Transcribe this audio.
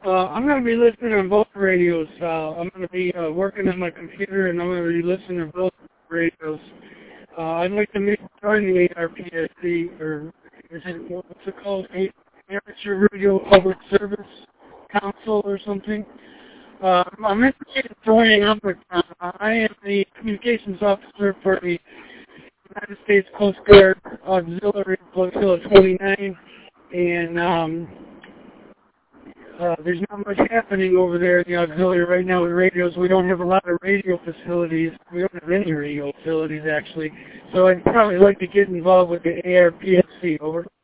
I'm going to be listening on both radios. I'm going to be working on my computer, and I'm going to be listening to both radios. I'd like to join the ARPSC, or is it, what's it called? Amateur Radio Public Service Council or something. I'm interested in joining up with I am the communications officer for the United States Coast Guard Auxiliary Flotilla 29, and there's not much happening over there in the auxiliary right now with radios. We don't have a lot of radio facilities. We don't have any radio facilities, actually. So I'd probably like to get involved with the ARPSC. Over.